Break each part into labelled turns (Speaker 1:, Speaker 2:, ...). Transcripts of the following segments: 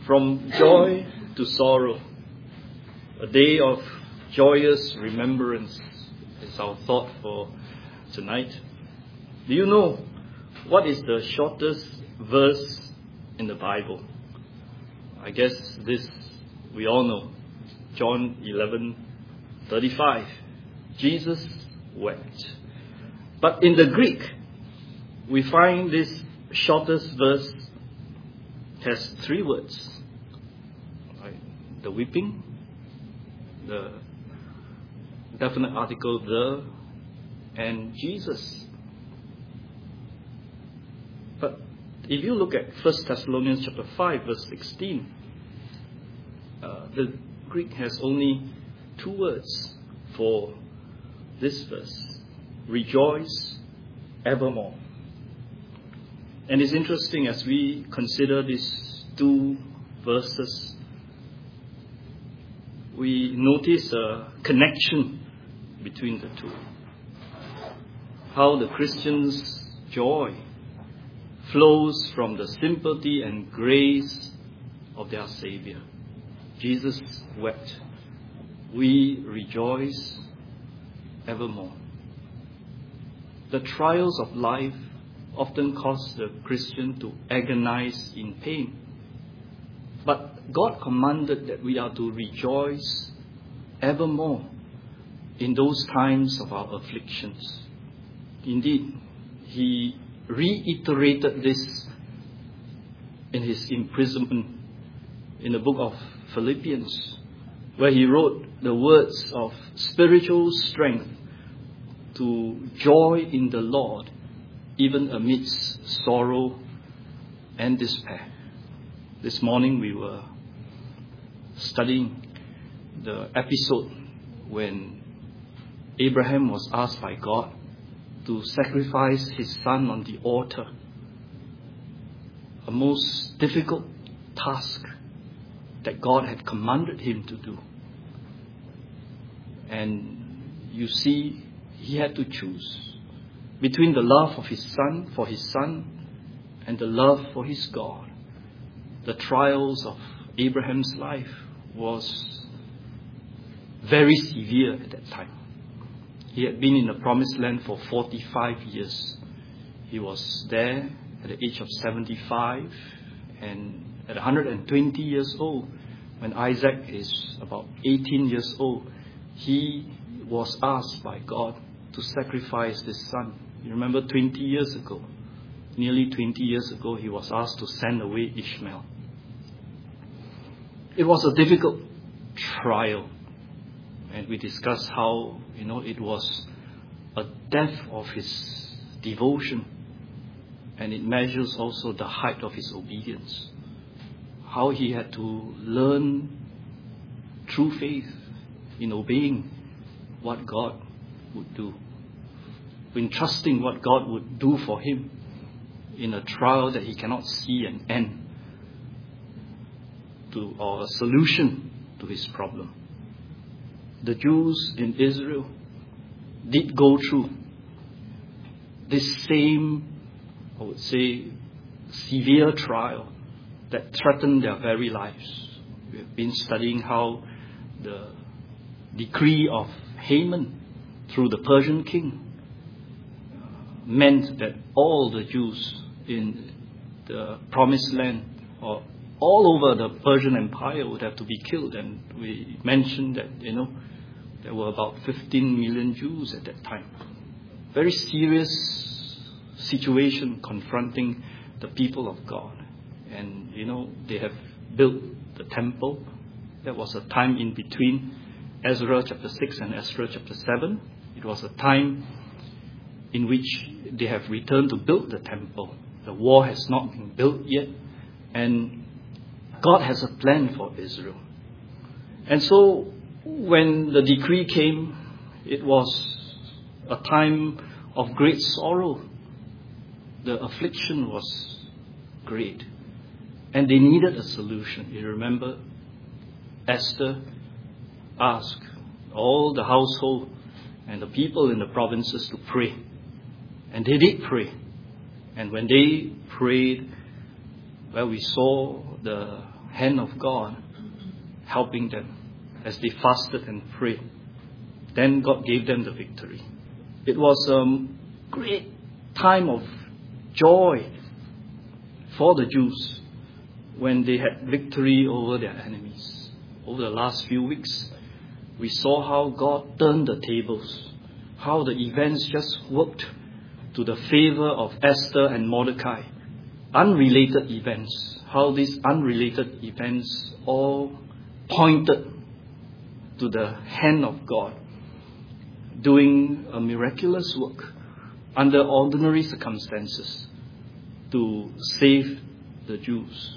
Speaker 1: From joy to sorrow, a day of joyous remembrance is our thought for tonight. Do you know what is the shortest verse in the Bible? I guess this we all know. John 11:35. Jesus wept. But in the Greek, we find this shortest verse has 3 words. Right? The weeping, the definite article the, and Jesus. But if you look at 1 Thessalonians chapter 5 verse 16, the Greek has only 2 words for this verse. Rejoice evermore. And it's interesting as we consider these 2 verses, we notice a connection between the 2. How the Christian's joy flows from the sympathy and grace of their Savior. Jesus wept. We rejoice evermore. The trials of life often cause the Christian to agonize in pain. But God commanded that we are to rejoice evermore in those times of our afflictions. Indeed, He reiterated this in His imprisonment in the book of Philippians, where He wrote the words of spiritual strength to joy in the Lord, even amidst sorrow and despair. This morning we were studying the episode when Abraham was asked by God to sacrifice his son on the altar. A most difficult task that God had commanded him to do. And you see, he had to choose between the love of his son, for his son, and the love for his God. The trials of Abraham's life was very severe at that time. He had been in the promised land for 45 years. He was there at the age of 75, and at 120 years old, when Isaac is about 18 years old, he was asked by God to sacrifice his son. You remember 20 years ago, nearly 20 years ago, he was asked to send away Ishmael. It was a difficult trial. And we discussed how, it was a death of his devotion. And it measures also the height of his obedience. How he had to learn true faith in obeying what God would do. In trusting what God would do for him in a trial that he cannot see an end to, or a solution to his problem. The Jews in Israel did go through this same, I would say, severe trial that threatened their very lives. We have been studying how the decree of Haman through the Persian king meant that all the Jews in the promised land or all over the Persian Empire would have to be killed. And we mentioned that, there were about 15 million Jews at that time. Very serious situation confronting the people of God. And, they have built the temple. There was a time in between Ezra chapter 6 and Ezra chapter 7. It was a time in which they have returned to build the temple. The wall has not been built yet. And God has a plan for Israel. And so when the decree came, it was a time of great sorrow. The affliction was great. And they needed a solution. You remember, Esther asked all the household and the people in the provinces to pray. And they did pray. And when they prayed, we saw the hand of God helping them as they fasted and prayed. Then God gave them the victory. It was a great time of joy for the Jews when they had victory over their enemies. Over the last few weeks, we saw how God turned the tables, how the events just worked to the favor of Esther and Mordecai. Unrelated events, how these unrelated events all pointed to the hand of God doing a miraculous work under ordinary circumstances to save the Jews.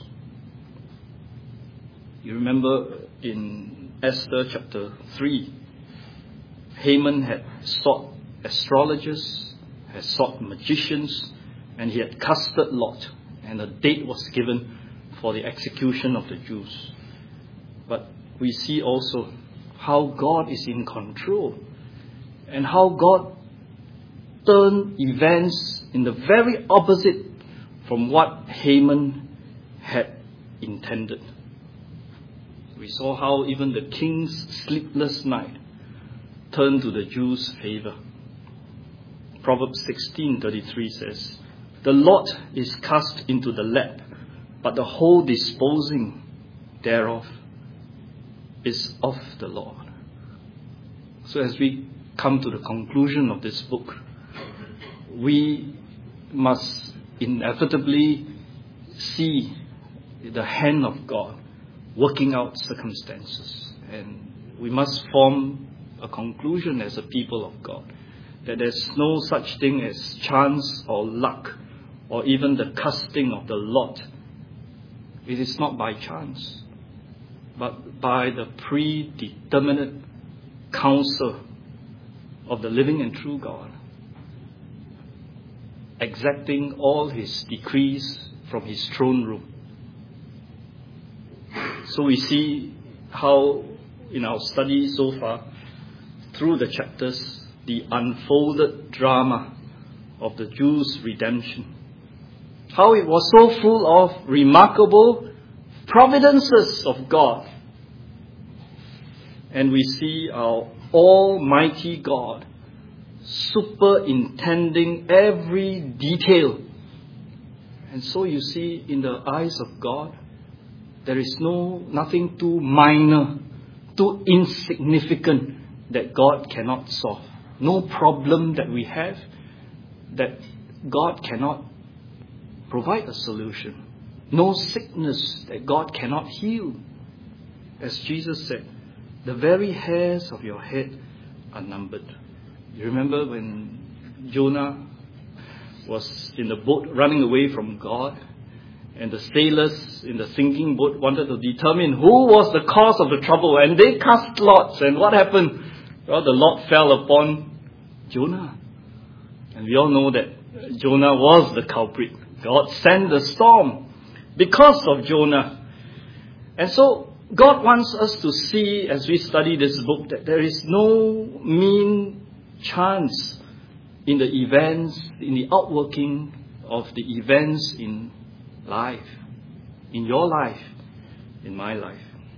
Speaker 1: You remember in Esther chapter 3, Haman had sought astrologers, had sought magicians, and he had casted lot, and a date was given for the execution of the Jews. But we see also how God is in control and how God turned events in the very opposite from what Haman had intended. We saw how even the king's sleepless night turned to the Jews' favor. Proverbs 16:33 says, "The lot is cast into the lap, but the whole disposing thereof is of the Lord." So as we come to the conclusion of this book, we must inevitably see the hand of God working out circumstances. And we must form a conclusion as a people of God that there's no such thing as chance or luck or even the casting of the lot. It is not by chance, but by the predeterminate counsel of the living and true God, exacting all his decrees from his throne room. So we see how in our study so far, through the chapters, the unfolded drama of the Jews' redemption, how it was so full of remarkable providences of God. And we see our Almighty God superintending every detail. And so you see, in the eyes of God, there is nothing too minor, too insignificant that God cannot solve. No problem that we have that God cannot provide a solution. No sickness that God cannot heal. As Jesus said, the very hairs of your head are numbered. You remember when Jonah was in the boat running away from God, and the sailors in the sinking boat wanted to determine who was the cause of the trouble, and they cast lots. And what happened? Well, the lot fell upon Jonah. And we all know that Jonah was the culprit. God sent the storm because of Jonah. And so God wants us to see, as we study this book, that there is no mean chance in the events, in the outworking of the events in life, in your life, in my life.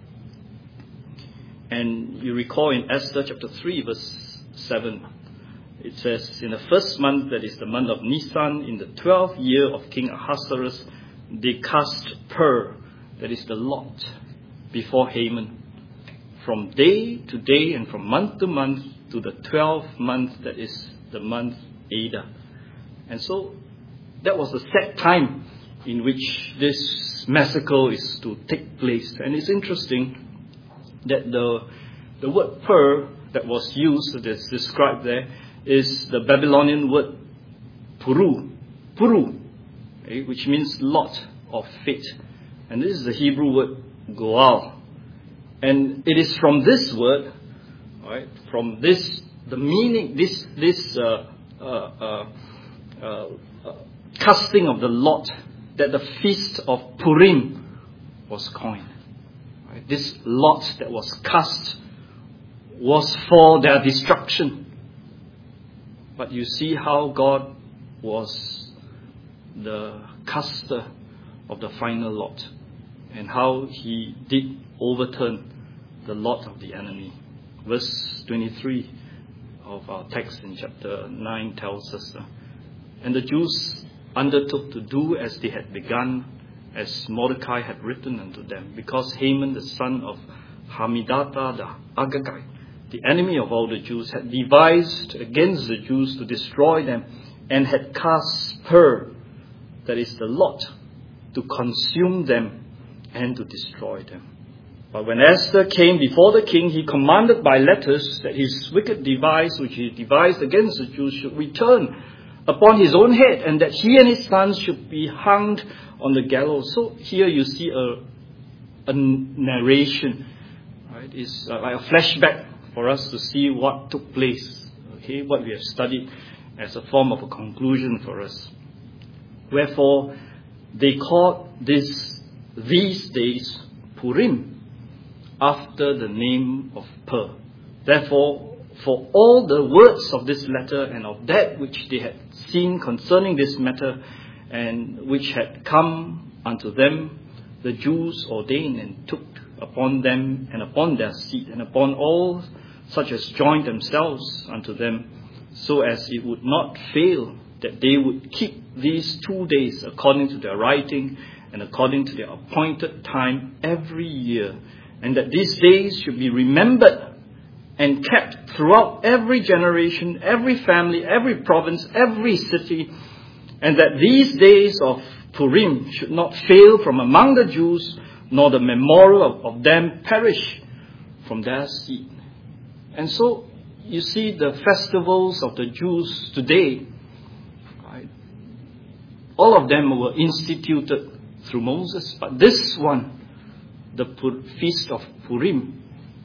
Speaker 1: And you recall in Esther chapter 3 verse 7, it says, "In the first month, that is the month of Nisan, in the 12th year of King Ahasuerus, they cast pur," that is the lot, before Haman, from day to day and from month to month to the 12th month, that is the month Adar. And so that was the set time in which this massacre is to take place. And it's interesting that the word pur that was used, that's described there, is the Babylonian word puru, which means lot or fate. And this is the Hebrew word goal. And it is from this word, right, from this, the meaning, this casting of the lot, that the feast of Purim was coined. Right? This lot that was cast was for their destruction. But you see how God was the caster of the final lot. and how he did overturn the lot of the enemy. Verse 23 of our text in chapter 9 tells us, and the Jews undertook to do as they had begun, as Mordecai had written unto them, because Haman the son of Hammedatha the Agagite, the enemy of all the Jews, had devised against the Jews to destroy them, and had cast pur, that is the lot, to consume them and to destroy them. But when Esther came before the king, he commanded by letters that his wicked device, which he devised against the Jews, should return upon his own head, and that he and his sons should be hanged on the gallows. So here you see a narration, right? It's like a flashback for us to see what took place, okay, what we have studied as a form of a conclusion for us. Wherefore, they called these days Purim, after the name of Pur. Therefore, for all the words of this letter and of that which they had seen concerning this matter, and which had come unto them, the Jews ordained and took upon them and upon their seed and upon all such as joined themselves unto them, so as it would not fail that they would keep these 2 days according to their writing and according to their appointed time every year, and that these days should be remembered and kept throughout every generation, every family, every province, every city, and that these days of Purim should not fail from among the Jews, nor the memorial of them perish from their seed. And so you see the festivals of the Jews today, right? All of them were instituted through Moses, but this one, the Feast of Purim,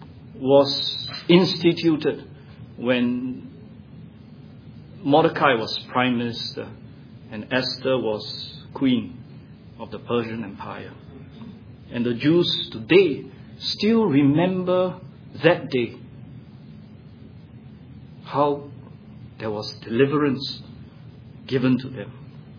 Speaker 1: was instituted when Mordecai was prime minister and Esther was queen of the Persian Empire. And the Jews today still remember that day, how there was deliverance given to them.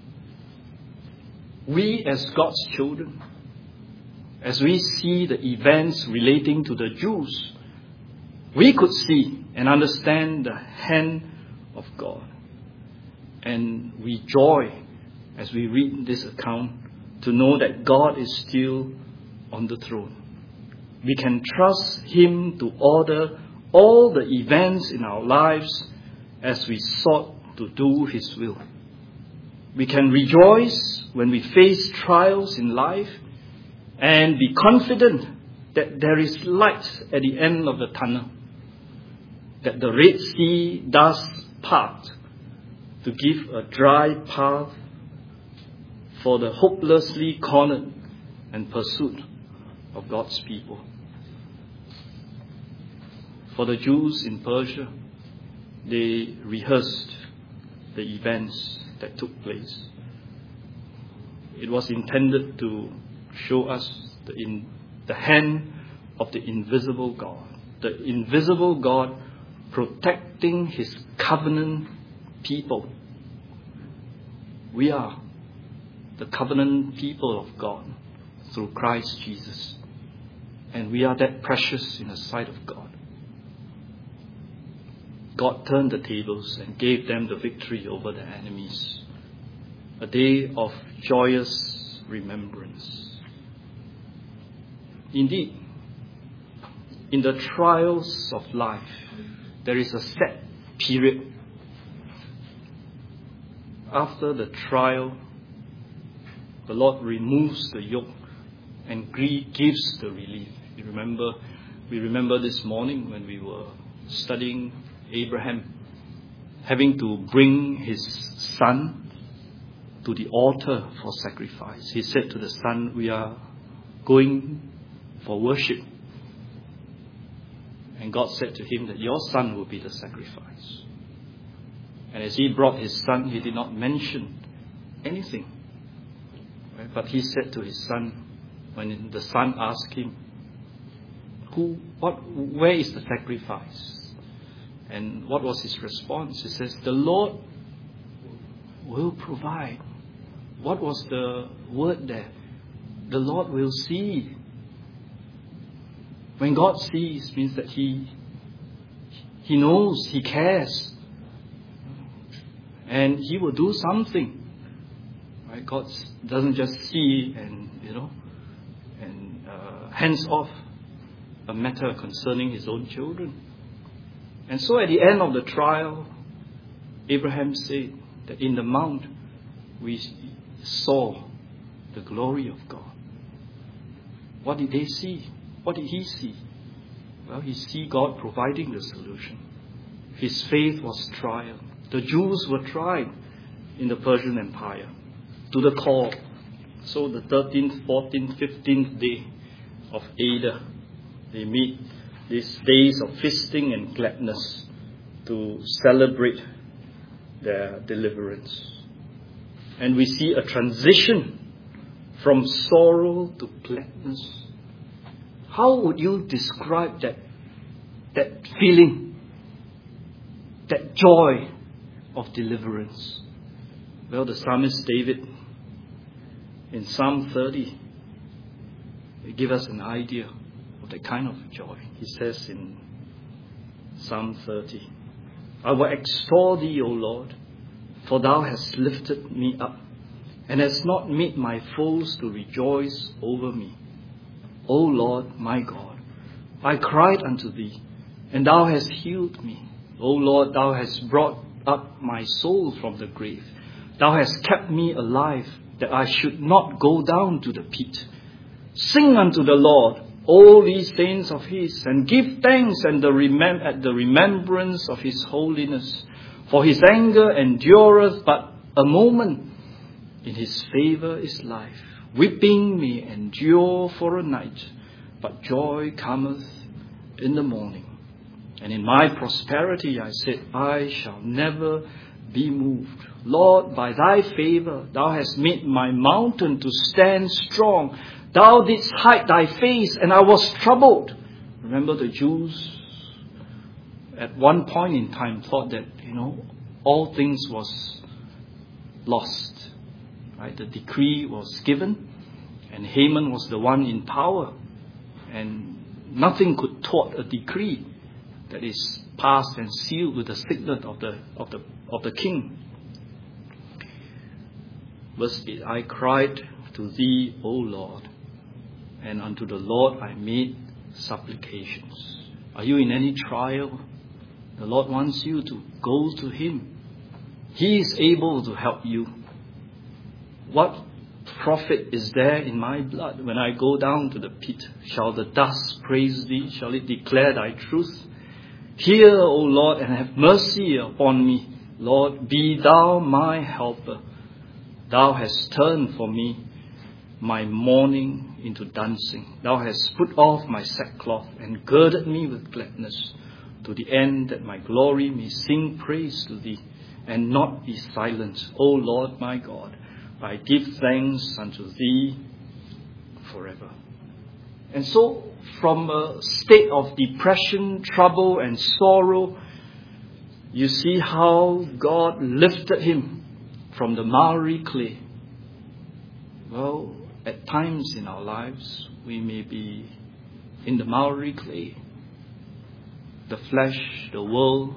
Speaker 1: We as God's children, as we see the events relating to the Jews, we could see and understand the hand of God. And we joy as we read this account to know that God is still on the throne. We can trust Him to order all the events in our lives as we sought to do His will. We can rejoice when we face trials in life and be confident that there is light at the end of the tunnel, that the Red Sea does part to give a dry path for the hopelessly cornered and pursued of God's people. For the Jews in Persia, they rehearsed the events that took place. It was intended to show us the hand of the invisible God. The invisible God protecting His covenant people. We are the covenant people of God through Christ Jesus. And we are that precious in the sight of God. God turned the tables and gave them the victory over their enemies. A day of joyous remembrance. Indeed, in the trials of life, there is a set period. After the trial, the Lord removes the yoke and gives the relief. We remember this morning when we were studying Abraham having to bring his son to the altar for sacrifice. He said to the son, "We are going for worship." And God said to him that your son will be the sacrifice. And as he brought his son, he did not mention anything. Right? But he said to his son, when the son asked him, where is the sacrifice? And what was his response? He says, "The Lord will provide." What was the word there? the Lord will see. When God sees, means that He knows, He cares. And He will do something. Right? God doesn't just see and hands off a matter concerning His own children. And so at the end of the trial, Abraham said that in the mount we saw the glory of God. What did they see? What did he see? Well, he see God providing the solution. His faith was tried. The Jews were tried in the Persian Empire to the core. So the 13th, 14th, 15th day of Adar, they meet these days of feasting and gladness to celebrate their deliverance. And we see a transition from sorrow to gladness. How would you describe that feeling, that joy of deliverance? Well, the psalmist David in Psalm 30, he gives us an idea of that kind of joy. He says in Psalm 30, I will extol thee, O Lord, for thou hast lifted me up, and hast not made my foes to rejoice over me. O Lord, my God, I cried unto thee, and thou hast healed me. O Lord, thou hast brought up my soul from the grave. Thou hast kept me alive, that I should not go down to the pit. Sing unto the Lord, all these saints of His, and give thanks at the remembrance of His holiness. For His anger endureth but a moment. In His favour is life. Weeping may endure for a night, but joy cometh in the morning. And in my prosperity I said, I shall never be moved. Lord, by thy favour thou hast made my mountain to stand strong. Thou didst hide thy face, and I was troubled. Remember, the Jews at one point in time thought that, all things was lost. Right? The decree was given, and Haman was the one in power, and nothing could thwart a decree that is passed and sealed with the signet of the king. Verse 8, I cried to thee, O Lord, and unto the Lord I made supplications. Are you in any trial? The Lord wants you to go to Him. He is able to help you. What profit is there in my blood when I go down to the pit? Shall the dust praise thee? Shall it declare thy truth? Hear, O Lord, and have mercy upon me. Lord, be thou my helper. Thou hast turned for me my mourning into dancing. Thou hast put off my sackcloth and girded me with gladness, to the end that my glory may sing praise to thee and not be silent. O Lord my God, I give thanks unto thee forever. And so, from a state of depression, trouble, and sorrow, you see how God lifted him from the miry clay. Well, at times in our lives, we may be in the miry clay. The flesh, the world,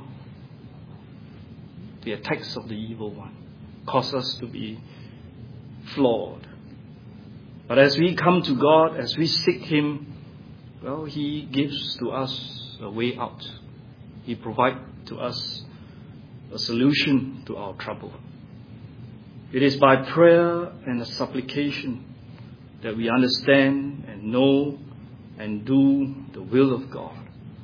Speaker 1: the attacks of the evil one cause us to be flawed. But as we come to God, as we seek Him, well, He gives to us a way out. He provides to us a solution to our trouble. It is by prayer and a supplication that we understand and know and do the will of God.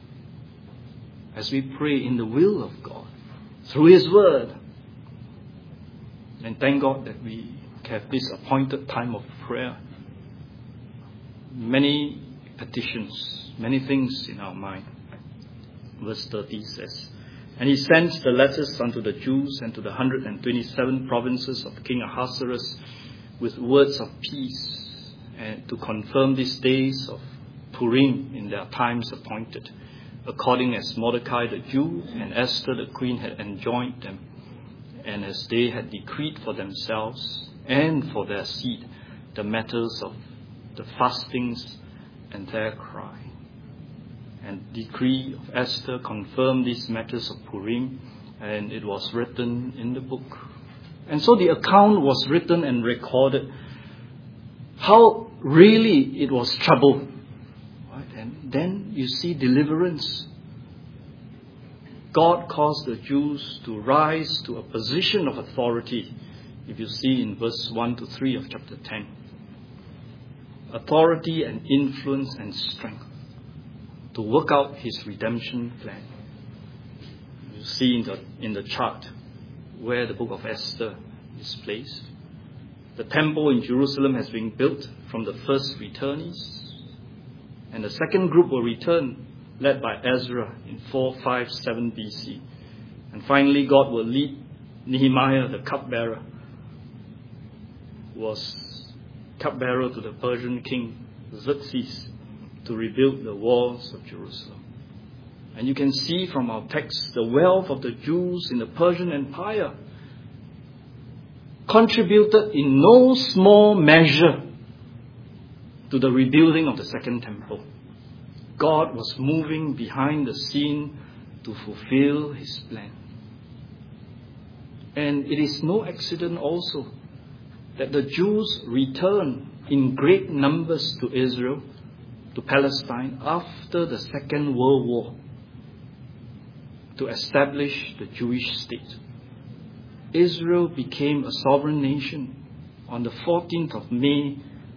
Speaker 1: As we pray in the will of God, through His Word, and thank God that we have this appointed time of prayer. Many petitions, many things in our mind. Verse 30 says, And he sent the letters unto the Jews and to the 127 provinces of King Ahasuerus with words of peace, and to confirm these days of Purim in their times appointed, according as Mordecai the Jew and Esther the queen had enjoined them, and as they had decreed for themselves and for their seed the matters of the fastings and their cry. And decree of Esther confirmed these matters of Purim, and it was written in the book. And so the account was written and recorded, how really it was trouble. Right? And then you see deliverance. God caused the Jews to rise to a position of authority, if you see in verse 1 to 3 of chapter 10. Authority and influence and strength to work out his redemption plan. You see in the chart where the book of Esther is placed. The temple in Jerusalem has been built from the first returnees, and the second group will return, led by Ezra in 457 BC. And finally, God will lead Nehemiah, the cupbearer, who was cupbearer to the Persian king Xerxes, to rebuild the walls of Jerusalem. And you can see from our text the wealth of the Jews in the Persian Empire contributed in no small measure to the rebuilding of the Second Temple. God was moving behind the scene to fulfill his plan. And it is no accident also that the Jews returned in great numbers to Israel, to Palestine, after the Second World War, to establish the Jewish state. Israel became a sovereign nation on the 14th of May,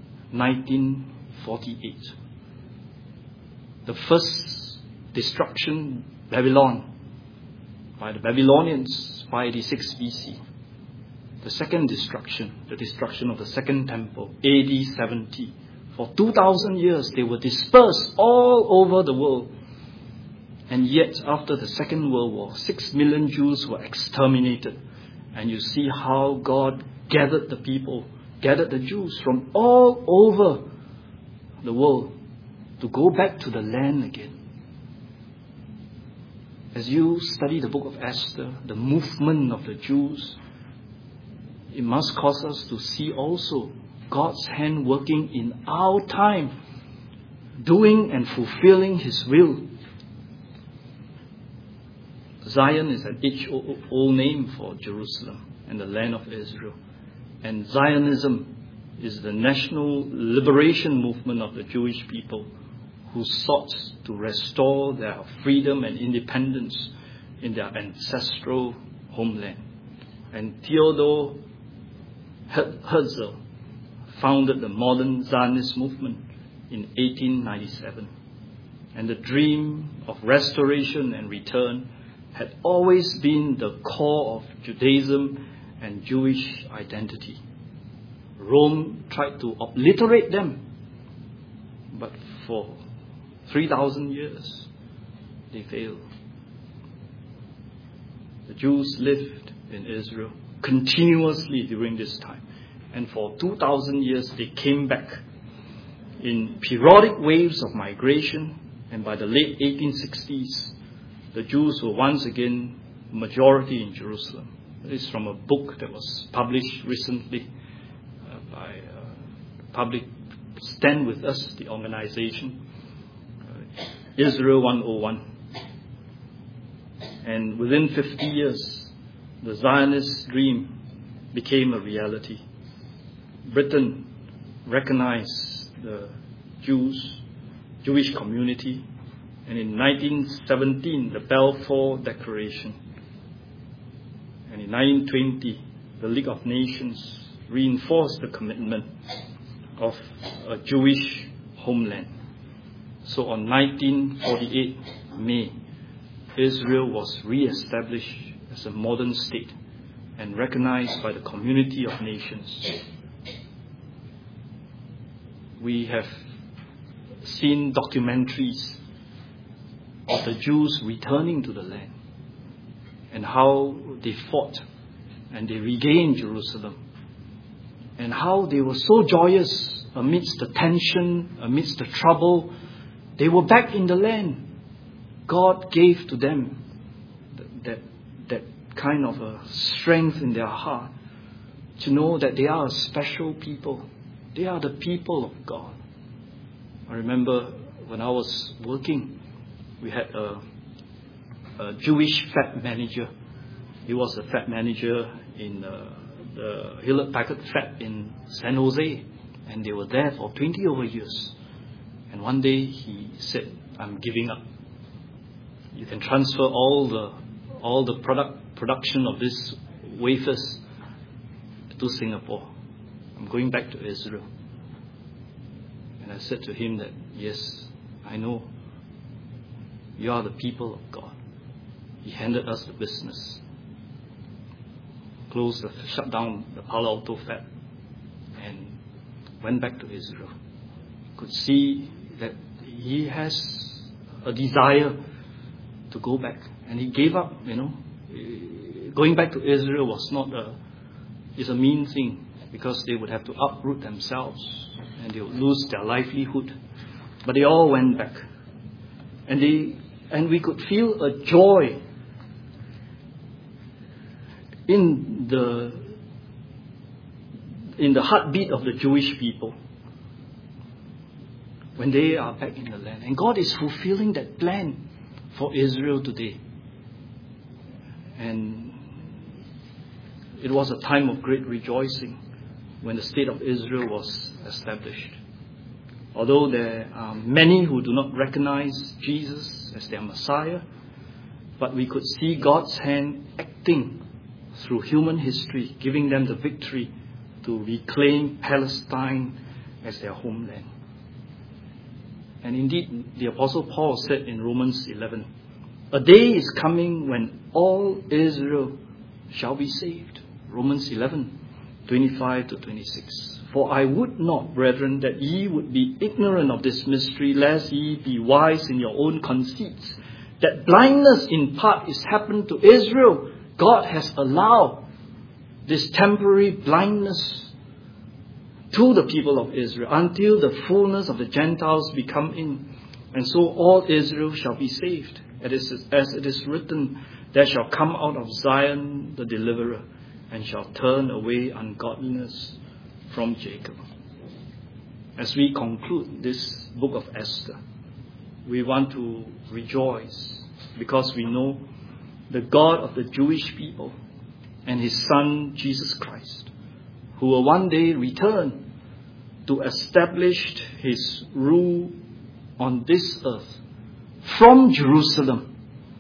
Speaker 1: 1948. The first destruction, Babylon, by the Babylonians, 586 BC. The second destruction, the destruction of the Second Temple, AD 70. For 2,000 years, they were dispersed all over the world. And yet, after the Second World War, 6 million Jews were exterminated. And you see how God gathered the people, gathered the Jews from all over the world to go back to the land again. As you study the book of Esther, the movement of the Jews, it must cause us to see also God's hand working in our time, doing and fulfilling his will. Zion is an age-old name for Jerusalem and the land of Israel. And Zionism is the national liberation movement of the Jewish people who sought to restore their freedom and independence in their ancestral homeland. And Theodor Herzl founded the modern Zionist movement in 1897. And the dream of restoration and return had always been the core of Judaism and Jewish identity. Rome tried to obliterate them, but for 3,000 years they failed. The Jews lived in Israel continuously during this time, and for 2,000 years they came back in periodic waves of migration, and by the late 1860s the Jews were once again majority in Jerusalem. This is from a book that was published recently by Public Stand With Us, the organization, Israel 101. And within 50 years, the Zionist dream became a reality. Britain recognized the Jewish community, and in 1917, the Balfour Declaration. And in 1920, the League of Nations reinforced the commitment of a Jewish homeland. So on 1948 May, Israel was re-established as a modern state and recognized by the community of nations. We have seen documentaries of the Jews returning to the land and how they fought and they regained Jerusalem, and how they were so joyous amidst the tension, amidst the trouble. They were back in the land. God gave to them that kind of a strength in their heart to know that they are a special people. They are the people of God. I remember when I was working, we had a Jewish fab manager. He was a fab manager in the Hewlett Packard fab in San Jose, and they were there for 20 over years. And one day he said, "I'm giving up. You can transfer all the production of these wafers to Singapore. I'm going back to Israel." And I said to him that, "Yes, I know. You are the people of God." He handed us the business. Shut down the Palo Alto fab and went back to Israel. Could see that he has a desire to go back, and he gave up. Going back to Israel was is a mean thing, because they would have to uproot themselves and they would lose their livelihood. But they all went back, and we could feel a joy in the heartbeat of the Jewish people when they are back in the land. And God is fulfilling that plan for Israel today. And it was a time of great rejoicing when the state of Israel was established. Although there are many who do not recognize Jesus as their Messiah, but we could see God's hand acting through human history, giving them the victory to reclaim Palestine as their homeland. And indeed, the Apostle Paul said in Romans 11, "A day is coming when all Israel shall be saved." Romans 11, 25 to 26. "For I would not, brethren, that ye would be ignorant of this mystery, lest ye be wise in your own conceits, that blindness in part is happened to Israel." God has allowed this temporary blindness to the people of Israel until the fullness of the Gentiles be come in. And so all Israel shall be saved. As it is written, "There shall come out of Zion the deliverer, and shall turn away ungodliness from Jacob." As we conclude this book of Esther, we want to rejoice because we know the God of the Jewish people and His Son Jesus Christ, who will one day return to establish His rule on this earth from Jerusalem.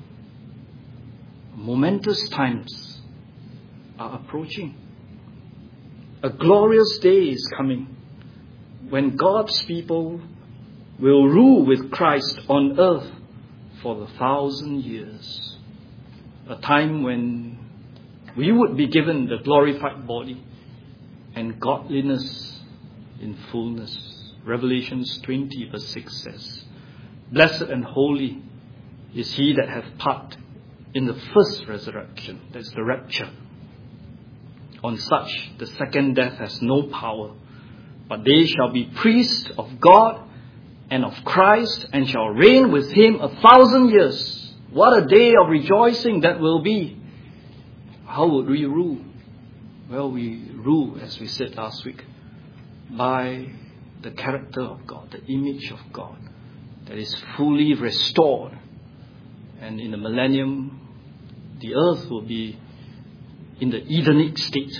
Speaker 1: Momentous times are approaching. A glorious day is coming when God's people will rule with Christ on earth for 1,000 years. A time when we would be given the glorified body and godliness in fullness. Revelations 20 verse 6 says, "Blessed and holy is he that hath part in the first resurrection." That's the rapture. "On such the second death has no power, but they shall be priests of God and of Christ, and shall reign with him 1,000 years. What a day of rejoicing that will be. How would we rule? Well, we rule, as we said last week, by the character of God, the image of God that is fully restored. And in the millennium, the earth will be in the Edenic state.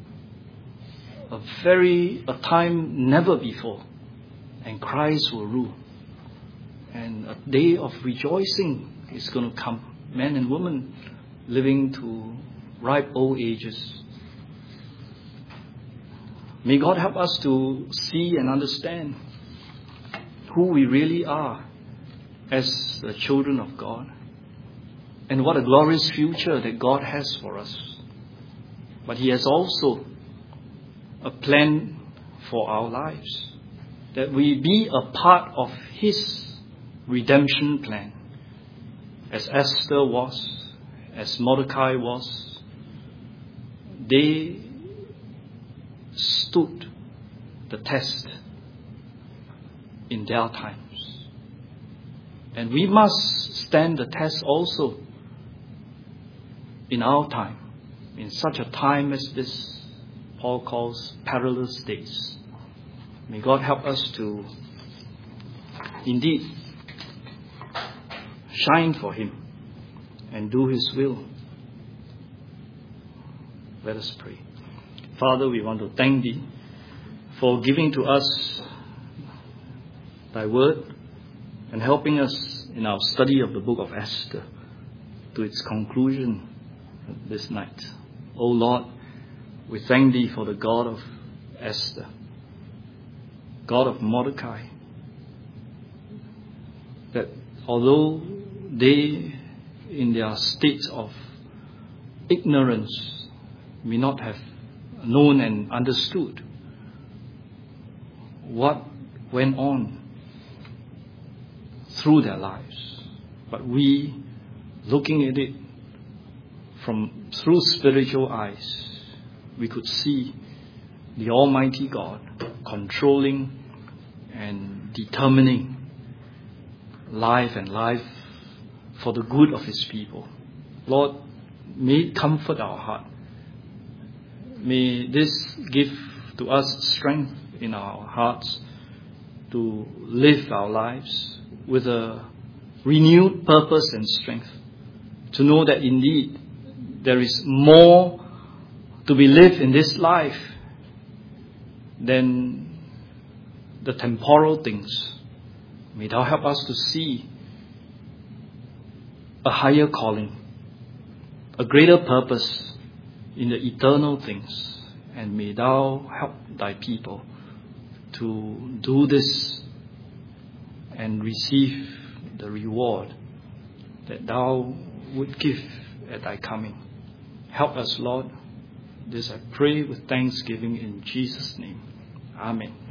Speaker 1: A time never before. And Christ will rule. And a day of rejoicing is going to come. Men and women living to ripe old ages. May God help us to see and understand who we really are as the children of God. And what a glorious future that God has for us. But He has also a plan for our lives. That we be a part of His redemption plan. As Esther was, as Mordecai was, they stood the test in their times. And we must stand the test also in our time, in such a time as this, Paul calls perilous days. May God help us to indeed shine for Him and do His will. Let us pray. Father, we want to thank Thee for giving to us Thy word and helping us in our study of the book of Esther to its conclusion this night. O Lord, we thank Thee for the God of Esther, God of Mordecai, that although they, in their state of ignorance, may not have known and understood what went on through their lives, but we, looking at it through spiritual eyes, we could see the Almighty God controlling and determining life and life for the good of His people. Lord, may it comfort our heart. May this give to us strength in our hearts to live our lives with a renewed purpose and strength, to know that indeed there is more to be lived in this life than the temporal things. May Thou help us to see a higher calling, a greater purpose in the eternal things. And may Thou help Thy people to do this and receive the reward that Thou would give at Thy coming. Help us, Lord. This I pray with thanksgiving in Jesus' name. Amen.